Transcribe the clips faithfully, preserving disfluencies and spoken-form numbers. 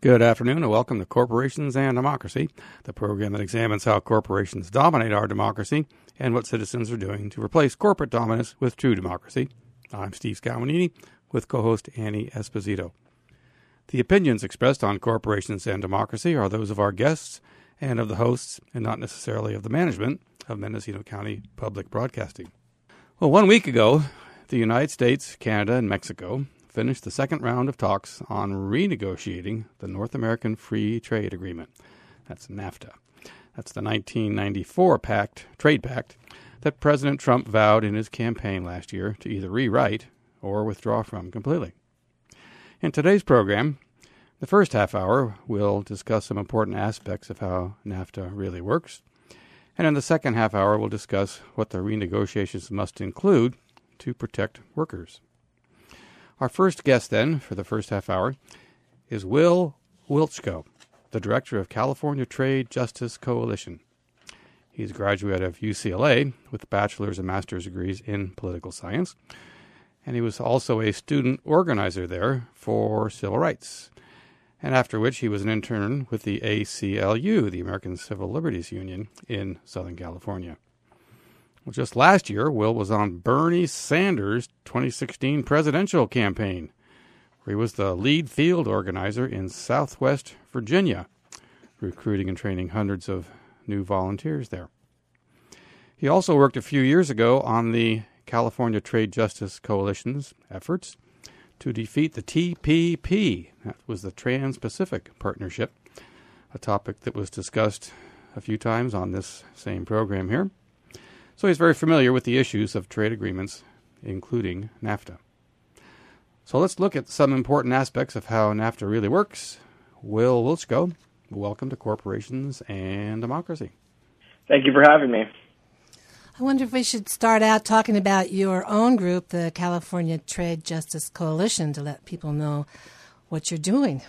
Good afternoon and welcome to Corporations and Democracy, the program that examines how corporations dominate our democracy and what citizens are doing to replace corporate dominance with true democracy. I'm Steve Scalmanini with co-host Annie Esposito. The opinions expressed on Corporations and Democracy are those of our guests and of the hosts and not necessarily of the management of Mendocino County Public Broadcasting. Well, one week ago, the United States, Canada, and Mexico finished the second round of talks on renegotiating the North American Free Trade Agreement. That's NAFTA. That's the nineteen ninety-four pact, trade pact that President Trump vowed in his campaign last year to either rewrite or withdraw from completely. In today's program, the first half hour, we'll discuss some important aspects of how NAFTA really works. And in the second half hour, we'll discuss what the renegotiations must include to protect workers. Our first guest, then, for the first half hour, is Will Wiltschko, the director of California Trade Justice Coalition. He's a graduate of U C L A with bachelor's and master's degrees in political science, and he was also a student organizer there for civil rights, and after which he was an intern with the A C L U, the American Civil Liberties Union, in Southern California. Well, just last year, Will was on Bernie Sanders' twenty sixteen presidential campaign, where he was the lead field organizer in Southwest Virginia, recruiting and training hundreds of new volunteers there. He also worked a few years ago on the California Trade Justice Coalition's efforts to defeat the T P P. That was the Trans-Pacific Partnership, a topic that was discussed a few times on this same program here. So he's very familiar with the issues of trade agreements, including NAFTA. So let's look at some important aspects of how NAFTA really works. Will Wiltschko, welcome to Corporations and Democracy. Thank you for having me. I wonder if we should start out talking about your own group, the California Trade Justice Coalition, to let people know what you're doing.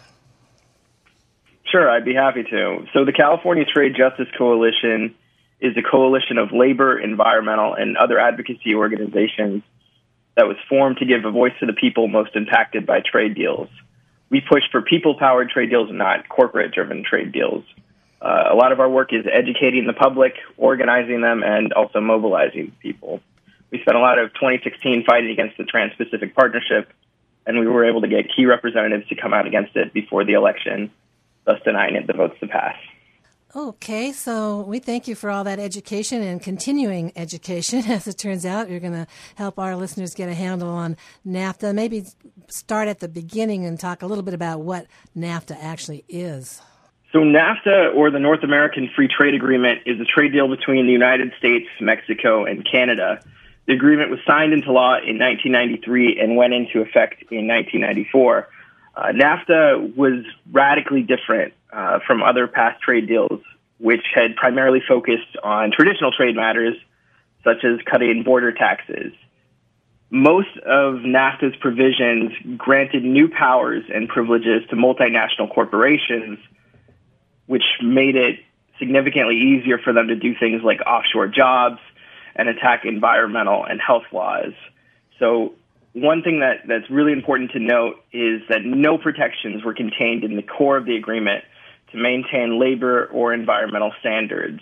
Sure, I'd be happy to. So the California Trade Justice Coalition is a coalition of labor, environmental, and other advocacy organizations that was formed to give a voice to the people most impacted by trade deals. We push for people-powered trade deals and not corporate-driven trade deals. Uh, a lot of our work is educating the public, organizing them, and also mobilizing people. We spent a lot of twenty sixteen fighting against the Trans-Pacific Partnership, and we were able to get key representatives to come out against it before the election, thus denying it the votes to pass. Okay, so we thank you for all that education and continuing education. As it turns out, you're going to help our listeners get a handle on NAFTA. Maybe start at the beginning and talk a little bit about what NAFTA actually is. So NAFTA, or the North American Free Trade Agreement, is a trade deal between the United States, Mexico, and Canada. The agreement was signed into law in nineteen ninety-three and went into effect in nineteen ninety-four. Uh, NAFTA was radically different uh, from other past trade deals, which had primarily focused on traditional trade matters, such as cutting border taxes. Most of NAFTA's provisions granted new powers and privileges to multinational corporations, which made it significantly easier for them to do things like offshore jobs and attack environmental and health laws. So one thing that, that's really important to note is that no protections were contained in the core of the agreement to maintain labor or environmental standards.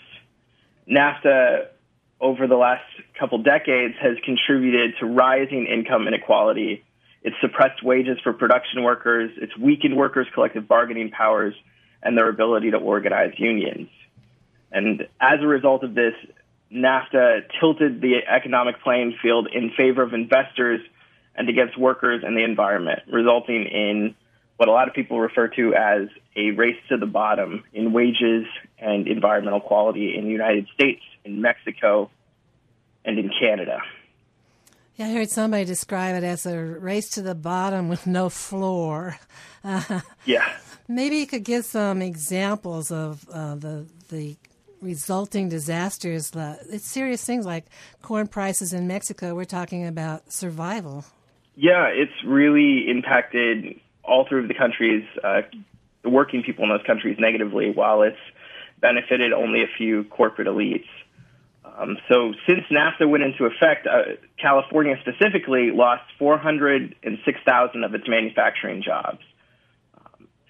NAFTA, over the last couple decades, has contributed to rising income inequality. It's suppressed wages for production workers, it's weakened workers' collective bargaining powers, and their ability to organize unions. And as a result of this, NAFTA tilted the economic playing field in favor of investors and against workers and the environment, resulting in what a lot of people refer to as a race to the bottom in wages and environmental quality in the United States, in Mexico, and in Canada. Yeah, I heard somebody describe it as a race to the bottom with no floor. Uh, yeah. Maybe you could give some examples of uh, the the resulting disasters. Uh, it's serious things like corn prices in Mexico. We're talking about survival. Yeah, it's really impacted all through the countries, uh, the working people in those countries negatively, while it's benefited only a few corporate elites. Um, so since NAFTA went into effect, uh, California specifically lost four hundred six thousand of its manufacturing jobs. Um,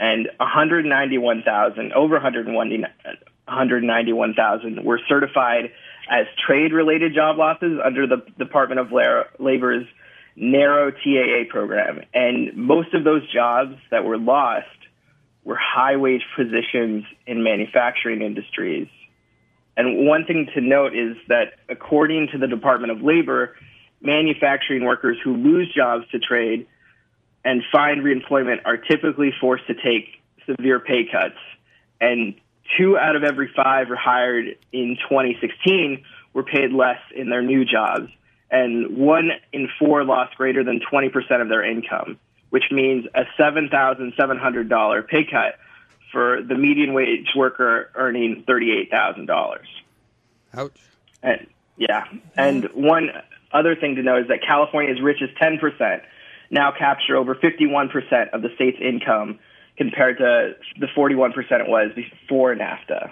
and one hundred ninety-one thousand, over one hundred ninety-one thousand were certified as trade-related job losses under the Department of Labor's narrow T A A program. And most of those jobs that were lost were high-wage positions in manufacturing industries. And one thing to note is that according to the Department of Labor, manufacturing workers who lose jobs to trade and find reemployment are typically forced to take severe pay cuts. And two out of every five were hired in twenty sixteen were paid less in their new jobs. And one in four lost greater than twenty percent of their income, which means a seven thousand seven hundred dollars pay cut for the median wage worker earning thirty-eight thousand dollars. Ouch. And, yeah. And one other thing to note is that California's richest ten percent now capture over fifty-one percent of the state's income compared to the forty-one percent it was before NAFTA.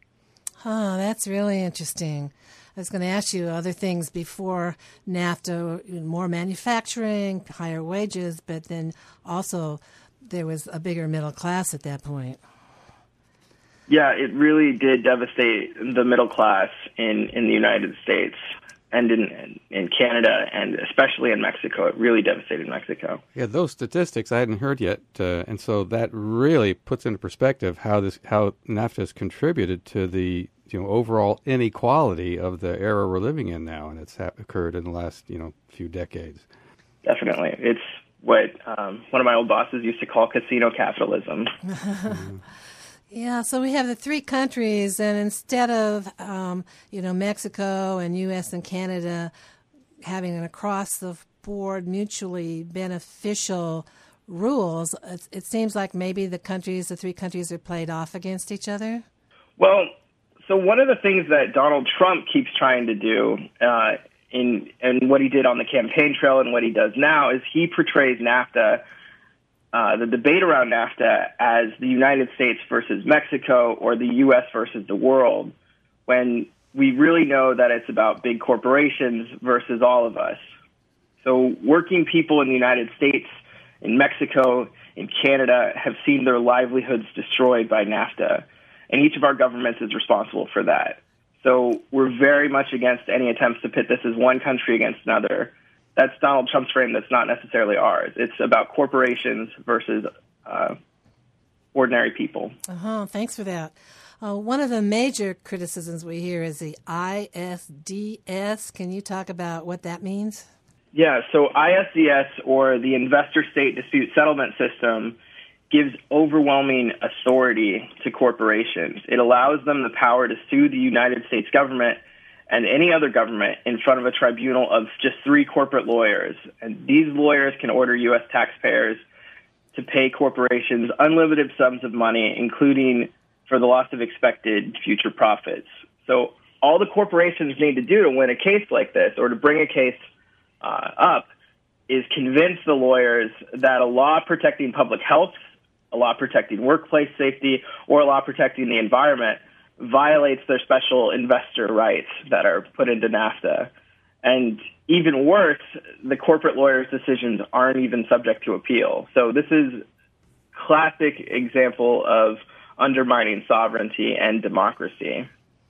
Oh, that's really interesting. I was going to ask you other things before NAFTA, more manufacturing, higher wages, but then also there was a bigger middle class at that point. Yeah, it really did devastate the middle class in, in the United States and in in Canada, and especially in Mexico. It really devastated Mexico. Yeah, those statistics I hadn't heard yet, uh, and so that really puts into perspective how this how NAFTA has contributed to the you know overall inequality of the era we're living in now, and it's ha- occurred in the last you know few decades. Definitely, it's what um, one of my old bosses used to call casino capitalism. Mm-hmm. Yeah, so we have the three countries, and instead of, um, you know, Mexico and U S and Canada having an across-the-board mutually beneficial rules, it, it seems like maybe the countries, the three countries, are played off against each other? Well, so one of the things that Donald Trump keeps trying to do uh, in and what he did on the campaign trail and what he does now is he portrays NAFTA, Uh, the debate around NAFTA, as the United States versus Mexico or the U S versus the world, when we really know that it's about big corporations versus all of us. So working people in the United States, in Mexico, in Canada have seen their livelihoods destroyed by NAFTA, and each of our governments is responsible for that. So we're very much against any attempts to pit this as one country against another. That's Donald Trump's frame. That's not necessarily ours. It's about corporations versus uh, ordinary people. Uh-huh. Thanks for that. Uh, one of the major criticisms we hear is the I S D S. Can you talk about what that means? Yeah, so I S D S, or the Investor State Dispute Settlement System, gives overwhelming authority to corporations. It allows them the power to sue the United States government and any other government in front of a tribunal of just three corporate lawyers. And these lawyers can order U S taxpayers to pay corporations unlimited sums of money, including for the loss of expected future profits. So all the corporations need to do to win a case like this, or to bring a case uh, up, is convince the lawyers that a law protecting public health, a law protecting workplace safety, or a law protecting the environment violates their special investor rights that are put into NAFTA. And even worse, the corporate lawyers' decisions aren't even subject to appeal. So this is classic example of undermining sovereignty and democracy.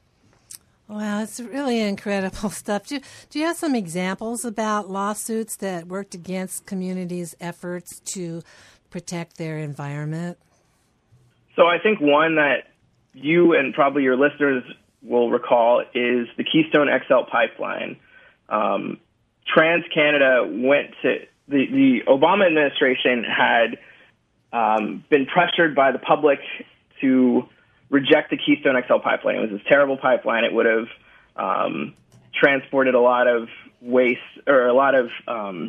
Wow, it's really incredible stuff. Do, do you have some examples about lawsuits that worked against communities' efforts to protect their environment? So I think one that you and probably your listeners will recall is the Keystone X L pipeline. Um, TransCanada went to the, the Obama administration had um, been pressured by the public to reject the Keystone X L pipeline. It was this terrible pipeline. It would have um, transported a lot of waste or a lot of um,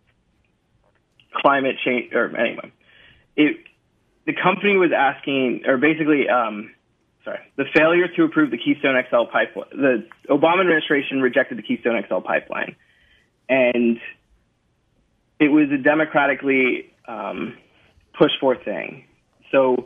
climate change. Or anyway, it, the company was asking, or basically. Um, Sorry, the failure to approve the Keystone X L pipeline. The Obama administration rejected the Keystone X L pipeline, and it was a democratically um, pushed for thing. So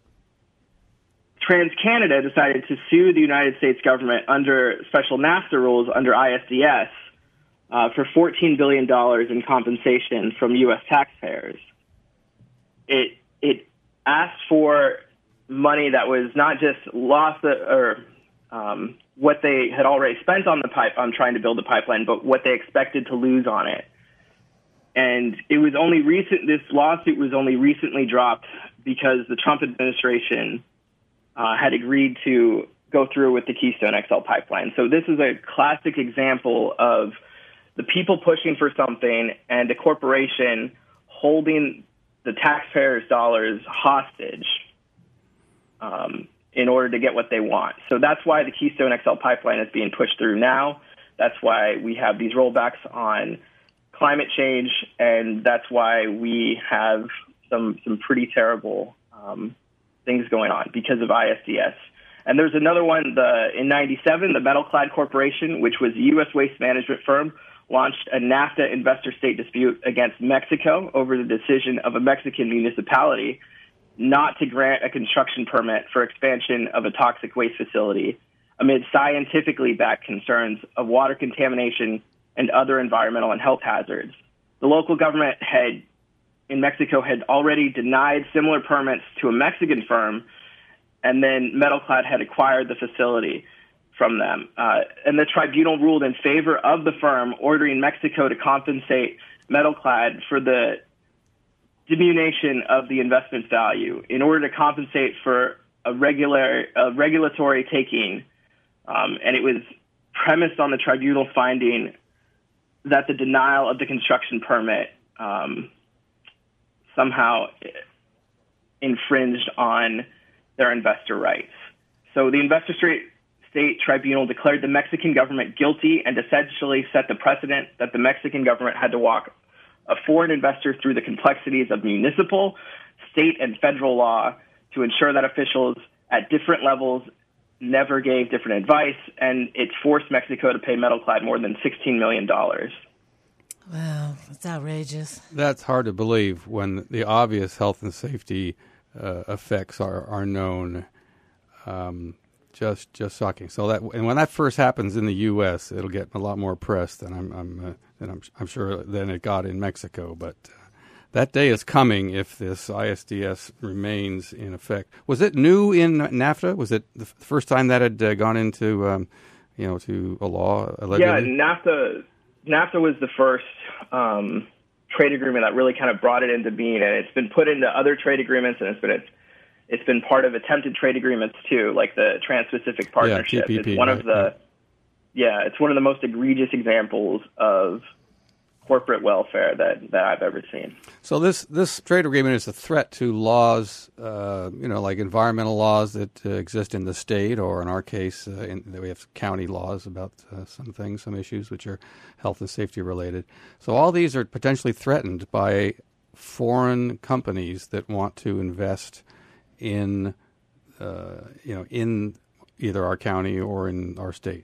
TransCanada decided to sue the United States government under special NAFTA rules under I S D S uh, for fourteen billion dollars in compensation from U S taxpayers. It it asked for money that was not just lost or um, what they had already spent on the pipe on trying to build the pipeline, but what they expected to lose on it. And it was only recent. This lawsuit was only recently dropped because the Trump administration uh, had agreed to go through with the Keystone X L pipeline. So this is a classic example of the people pushing for something and a corporation holding the taxpayers' dollars hostage um, in order to get what they want. So that's why the Keystone X L pipeline is being pushed through now. That's why we have these rollbacks on climate change, and that's why we have some some pretty terrible um, things going on because of I S D S. And there's another one, the in ninety-seven, the Metalclad Corporation, which was a U S waste management firm, launched a NAFTA investor-state dispute against Mexico over the decision of a Mexican municipality not to grant a construction permit for expansion of a toxic waste facility amid scientifically backed concerns of water contamination and other environmental and health hazards. The local government had in Mexico had already denied similar permits to a Mexican firm, and then Metalclad had acquired the facility from them. Uh, and the tribunal ruled in favor of the firm, ordering Mexico to compensate Metalclad for the diminution of the investment value in order to compensate for a regular a regulatory taking. Um, and it was premised on the tribunal finding that the denial of the construction permit um, somehow infringed on their investor rights. So the investor state tribunal declared the Mexican government guilty and essentially set the precedent that the Mexican government had to walk a foreign investor through the complexities of municipal, state, and federal law to ensure that officials at different levels never gave different advice, and it forced Mexico to pay Metalclad more than sixteen million dollars. Wow, that's outrageous. That's hard to believe when the obvious health and safety uh, effects are, are known. Um, just just shocking. So that, and when that first happens in the U S, it'll get a lot more press than I'm I'm uh, than I'm, I'm sure than it got in Mexico. But uh, that day is coming if this I S D S remains in effect. Was it new in NAFTA? Was it the first time that had uh, gone into um, you know to a law? Allegedly? Yeah, NAFTA. NAFTA was the first um, trade agreement that really kind of brought it into being, and it's been put into other trade agreements, and it's been it's, it's been part of attempted trade agreements too, like the Trans-Pacific Partnership. Yeah, T P P, it's one right, of the yeah. yeah, it's one of the most egregious examples of corporate welfare that, that I've ever seen. So this this trade agreement is a threat to laws, uh, you know, like environmental laws that uh, exist in the state, or in our case, uh, in, we have county laws about uh, some things, some issues which are health and safety related. So all these are potentially threatened by foreign companies that want to invest in, uh, you know, in either our county or in our state.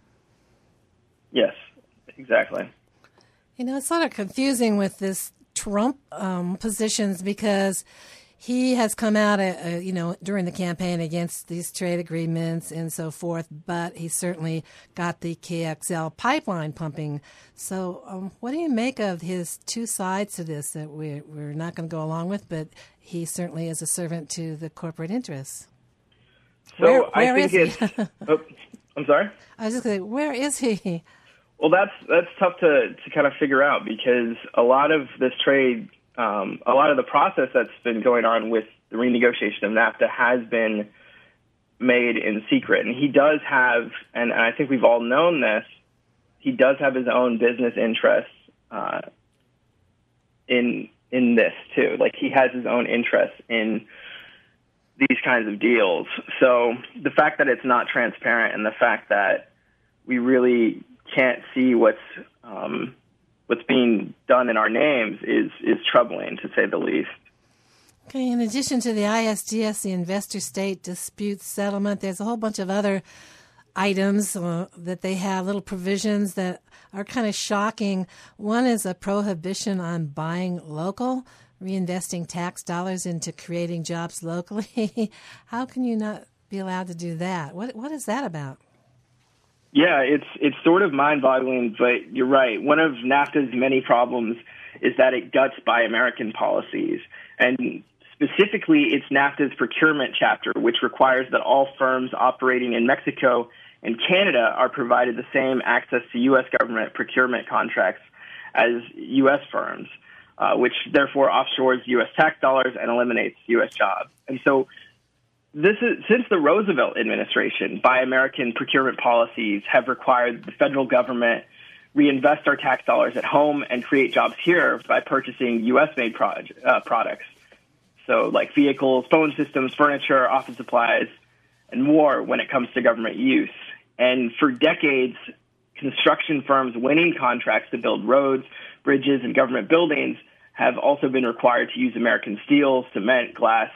Yes, exactly. You know, it's sort of confusing with this Trump um, positions because he has come out, uh, uh, you know, during the campaign against these trade agreements and so forth, but he certainly got the K X L pipeline pumping. So um, what do you make of his two sides to this that we're, we're not going to go along with, but he certainly is a servant to the corporate interests? So where, I where think is it's... he? oh, I'm sorry? I was just going to say, where is he? Well, that's that's tough to, to kind of figure out because a lot of this trade, um, a lot of the process that's been going on with the renegotiation of NAFTA has been made in secret. And he does have, and, and I think we've all known this, he does have his own business interests uh, in in this too. Like he has his own interests in these kinds of deals. So the fact that it's not transparent and the fact that we really can't see what's um, what's being done in our names is is troubling, to say the least. Okay, in addition to the I S D S, the investor-state dispute settlement, there's a whole bunch of other items uh, that they have, little provisions that are kind of shocking. One is a prohibition on buying local, reinvesting tax dollars into creating jobs locally. How can you not be allowed to do that? What What is that about? Yeah, it's it's sort of mind-boggling, but you're right. One of NAFTA's many problems is that it guts Buy American policies. And Specifically, it's NAFTA's procurement chapter, which requires that all firms operating in Mexico and Canada are provided the same access to U S government procurement contracts as U S firms, uh, which therefore offshores U S tax dollars and eliminates U S jobs. And so this is, since the Roosevelt administration, Buy American procurement policies have required the federal government reinvest our tax dollars at home and create jobs here by purchasing U S-made pro- uh, products. So like vehicles, phone systems, furniture, office supplies, and more when it comes to government use. And for decades, construction firms winning contracts to build roads, bridges, and government buildings have also been required to use American steel, cement, glass,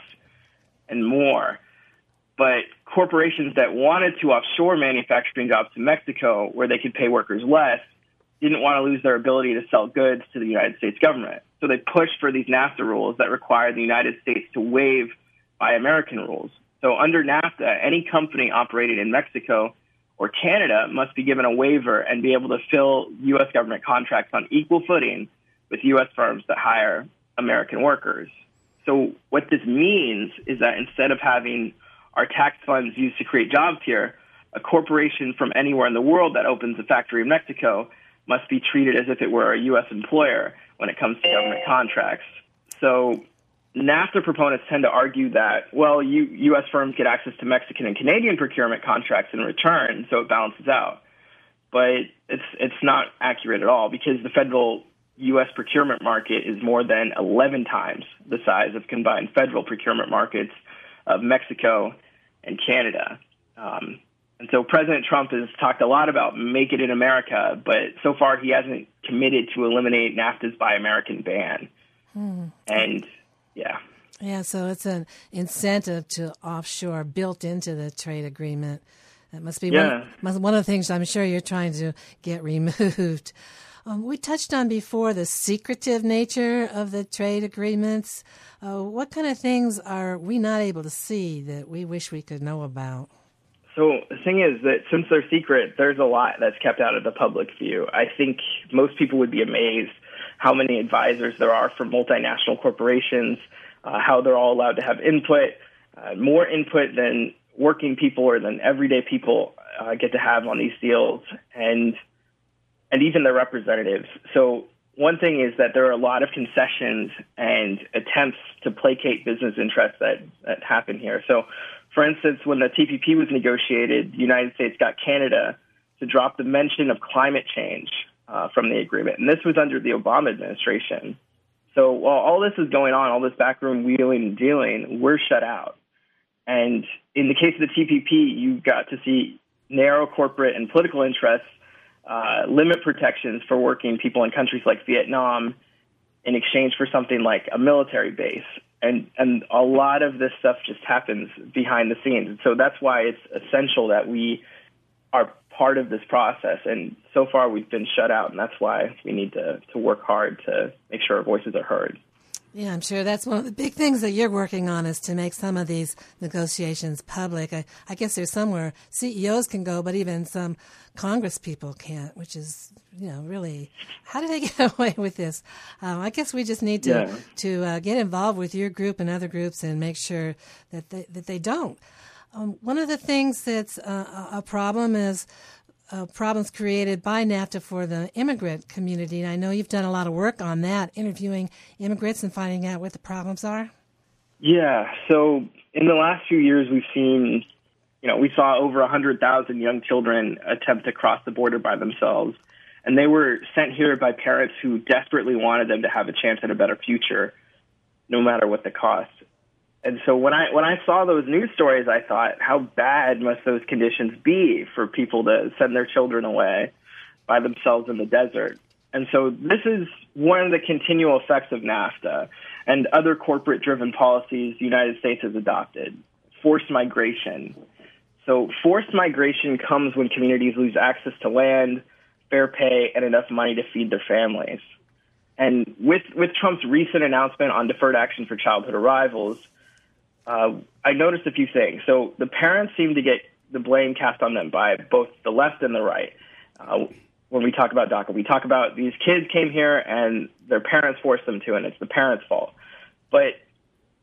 and more. But corporations that wanted to offshore manufacturing jobs to Mexico, where they could pay workers less, didn't want to lose their ability to sell goods to the United States government. So they pushed for these NAFTA rules that require the United States to waive Buy American rules. So under NAFTA, any company operating in Mexico or Canada must be given a waiver and be able to fill U S government contracts on equal footing with U S firms that hire American workers. So what this means is that instead of having our tax funds used to create jobs here, a corporation from anywhere in the world that opens a factory in Mexico must be treated as if it were a U S employer when it comes to government contracts. So NAFTA proponents tend to argue that, well, you, U S firms get access to Mexican and Canadian procurement contracts in return, so it balances out. But it's it's not accurate at all, because the federal U S procurement market is more than eleven times the size of combined federal procurement markets of Mexico and Canada. Um, and so President Trump has talked a lot about make it in America, but so far he hasn't committed to eliminate NAFTA's Buy American ban. Hmm. And yeah. Yeah, so it's an incentive to offshore built into the trade agreement. That must be yeah. one, one of the things I'm sure you're trying to get removed. Um, we touched on before the secretive nature of the trade agreements. Uh, what kind of things are we not able to see that we wish we could know about? So the thing is that since they're secret, there's a lot that's kept out of the public view. I think most people would be amazed how many advisors there are for multinational corporations, uh, how they're all allowed to have input, uh, more input than working people or than everyday people uh, get to have on these deals, and and even their representatives. So one thing is that there are a lot of concessions and attempts to placate business interests that, that happen here. So, for instance, when the T P P was negotiated, the United States got Canada to drop the mention of climate change uh, from the agreement. And this was under the Obama administration. So while all this is going on, all this backroom wheeling and dealing, we're shut out. And in the case of the T P P, you got to see narrow corporate and political interests uh, limit protections for working people in countries like Vietnam in exchange for something like a military base. And and a lot of this stuff just happens behind the scenes. And so that's why it's essential that we are part of this process. And so far we've been shut out, and that's why we need to, to work hard to make sure our voices are heard. Yeah, I'm sure that's one of the big things that you're working on, is to make some of these negotiations public. I, I guess there's somewhere C E Os can go, but even some Congress people can't, which is, you know, really, how do they get away with this? Um, I guess we just need to yeah. to uh, get involved with your group and other groups and make sure that they, that they don't. Um, one of the things that's uh, a problem is Uh, problems created by NAFTA for the immigrant community. And I know you've done a lot of work on that, interviewing immigrants and finding out what the problems are. Yeah. So in the last few years, we've seen, you know, we saw over one hundred thousand young children attempt to cross the border by themselves. And they were sent here by parents who desperately wanted them to have a chance at a better future, no matter what the cost. And so when I when I saw those news stories, I thought, how bad must those conditions be for people to send their children away by themselves in the desert? And so this is one of the continual effects of NAFTA and other corporate-driven policies the United States has adopted, forced migration. So forced migration comes when communities lose access to land, fair pay, and enough money to feed their families. And with, with Trump's recent announcement on deferred action for childhood arrivals, Uh, I noticed a few things. So the parents seem to get the blame cast on them by both the left and the right. Uh, when we talk about DACA, we talk about these kids came here and their parents forced them to, and it's the parents' fault. But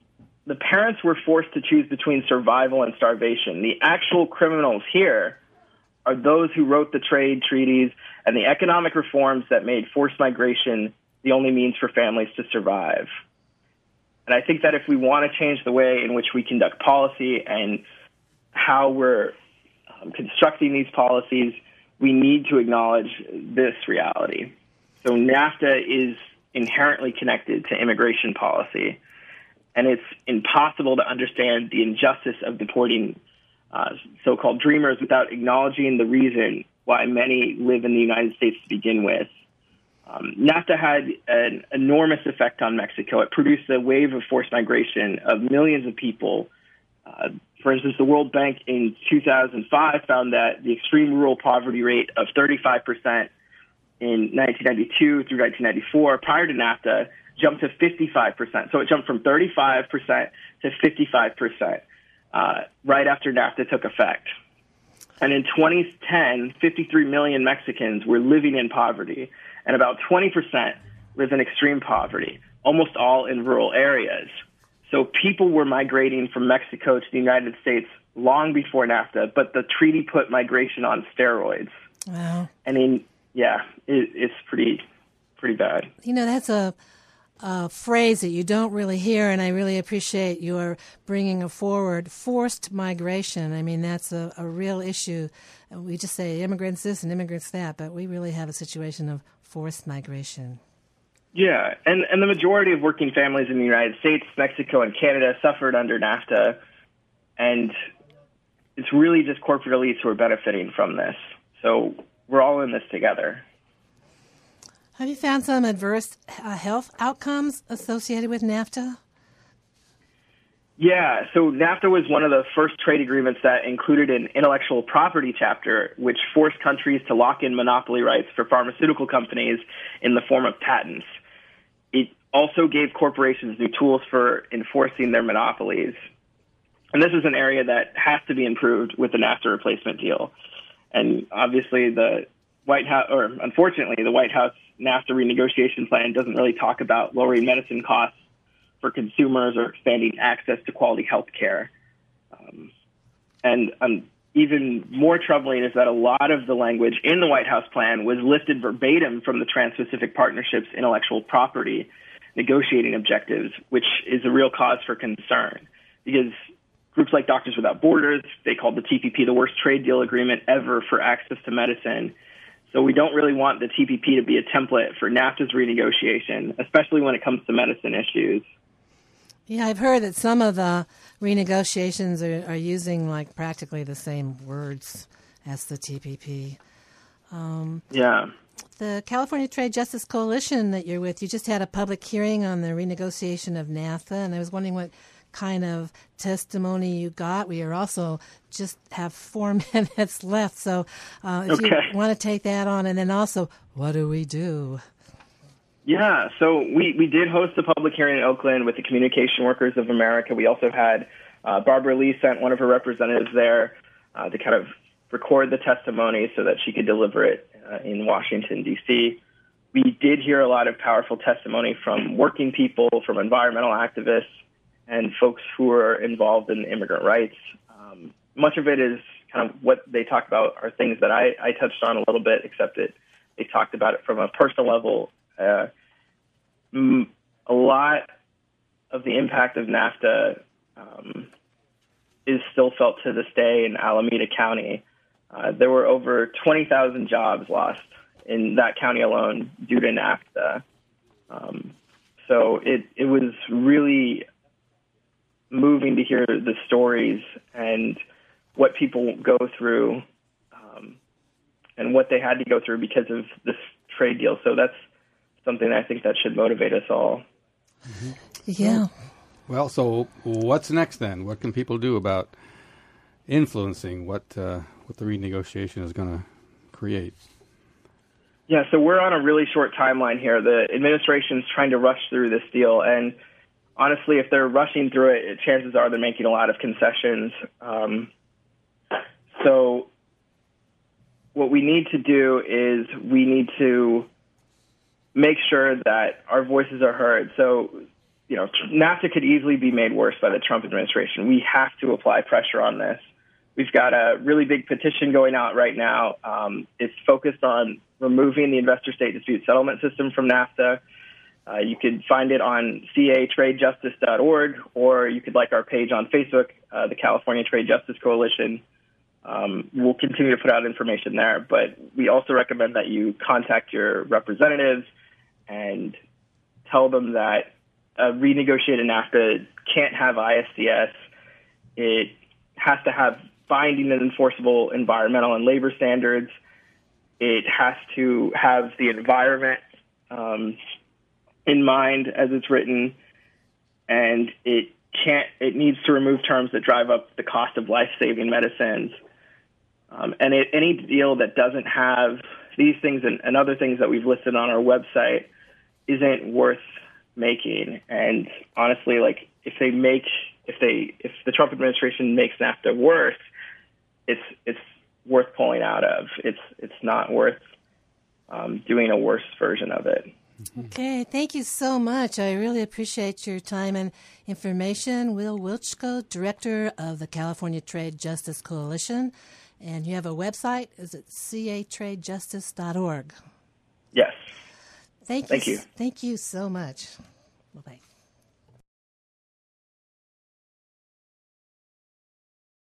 the parents were forced to choose between survival and starvation. The actual criminals here are those who wrote the trade treaties and the economic reforms that made forced migration the only means for families to survive. And I think that if we want to change the way in which we conduct policy and how we're um, constructing these policies, we need to acknowledge this reality. So NAFTA is inherently connected to immigration policy, and it's impossible to understand the injustice of deporting uh, so-called dreamers without acknowledging the reason why many live in the United States to begin with. Um, NAFTA had an enormous effect on Mexico. It produced a wave of forced migration of millions of people. Uh, for instance, the World Bank in two thousand five found that the extreme rural poverty rate of thirty-five percent in nineteen ninety-two through nineteen ninety-four, prior to NAFTA, jumped to fifty-five percent. So it jumped from thirty-five percent to fifty-five percent uh, right after NAFTA took effect. And in twenty ten, fifty-three million Mexicans were living in poverty, and about twenty percent live in extreme poverty, almost all in rural areas. So people were migrating from Mexico to the United States long before NAFTA, but the treaty put migration on steroids. Wow. I mean, yeah, it, it's pretty, pretty bad. You know, that's a, a phrase that you don't really hear, and I really appreciate your bringing it forward. Forced migration. I mean, that's a, a real issue. We just say immigrants this and immigrants that, but we really have a situation of forced migration. Yeah, and, and the majority of working families in the United States, Mexico, and Canada suffered under NAFTA, and it's really just corporate elites who are benefiting from this. So we're all in this together. Have you found some adverse uh, health outcomes associated with NAFTA? Yeah, so NAFTA was one of the first trade agreements that included an intellectual property chapter, which forced countries to lock in monopoly rights for pharmaceutical companies in the form of patents. It also gave corporations new tools for enforcing their monopolies. And this is an area that has to be improved with the NAFTA replacement deal. And obviously the White House, or unfortunately, the White House NAFTA renegotiation plan doesn't really talk about lowering medicine costs for consumers or expanding access to quality health care. Um, and um, even more troubling is that a lot of the language in the White House plan was lifted verbatim from the Trans-Pacific Partnership's intellectual property negotiating objectives, which is a real cause for concern because groups like Doctors Without Borders, they called the T P P the worst trade deal agreement ever for access to medicine. So we don't really want the T P P to be a template for NAFTA's renegotiation, especially when it comes to medicine issues. Yeah, I've heard that some of the renegotiations are, are using like practically the same words as the T P P. Um, yeah. The California Trade Justice Coalition that you're with, you just had a public hearing on the renegotiation of NAFTA, and I was wondering what kind of testimony you got. We are also just have four minutes left, so uh, if okay. you want to take that on, and then also, what do we do? Yeah, so we, we did host a public hearing in Oakland with the Communication Workers of America. We also had uh, Barbara Lee sent one of her representatives there uh, to kind of record the testimony so that she could deliver it uh, in Washington, D C. We did hear a lot of powerful testimony from working people, from environmental activists, and folks who are involved in immigrant rights. Um, much of it is kind of what they talked about are things that I, I touched on a little bit, except that they talked about it from a personal level. Uh, a lot of the impact of NAFTA um, is still felt to this day in Alameda County. Uh, there were over twenty thousand jobs lost in that county alone due to NAFTA. Um, so it, it was really moving to hear the stories and what people go through um, and what they had to go through because of this trade deal. So that's something I think that should motivate us all. Mm-hmm. Yeah. Well, so what's next then? What can people do about influencing what uh, what the renegotiation is going to create? Yeah, so we're on a really short timeline here. The administration's trying to rush through this deal, and honestly, if they're rushing through it, chances are they're making a lot of concessions. Um, so what we need to do is we need to make sure that our voices are heard. So you know, NAFTA could easily be made worse by the Trump administration. We have to apply pressure on this. We've got a really big petition going out right now. Um, it's focused on removing the investor-state dispute settlement system from NAFTA. Uh, you could find it on c a trade justice dot org, or you could like our page on Facebook, uh, the California Trade Justice Coalition. Um, we'll continue to put out information there, but we also recommend that you contact your representatives and tell them that a renegotiated NAFTA can't have I S D S. It has to have binding and enforceable environmental and labor standards. It has to have the environment um, in mind as it's written, and it can't. It needs to remove terms that drive up the cost of life-saving medicines. Um, and it, any deal that doesn't have these things and, and other things that we've listed on our website isn't worth making. And honestly, like if they make, if they, if the Trump administration makes NAFTA worse, it's it's worth pulling out of. It's it's not worth um, doing a worse version of it. Okay, thank you so much. I really appreciate your time and information. Will Wilczko, Director of the California Trade Justice Coalition. And you have a website. Is it c a trade justice dot org? Yes. Thank you. Thank you. Thank you so much.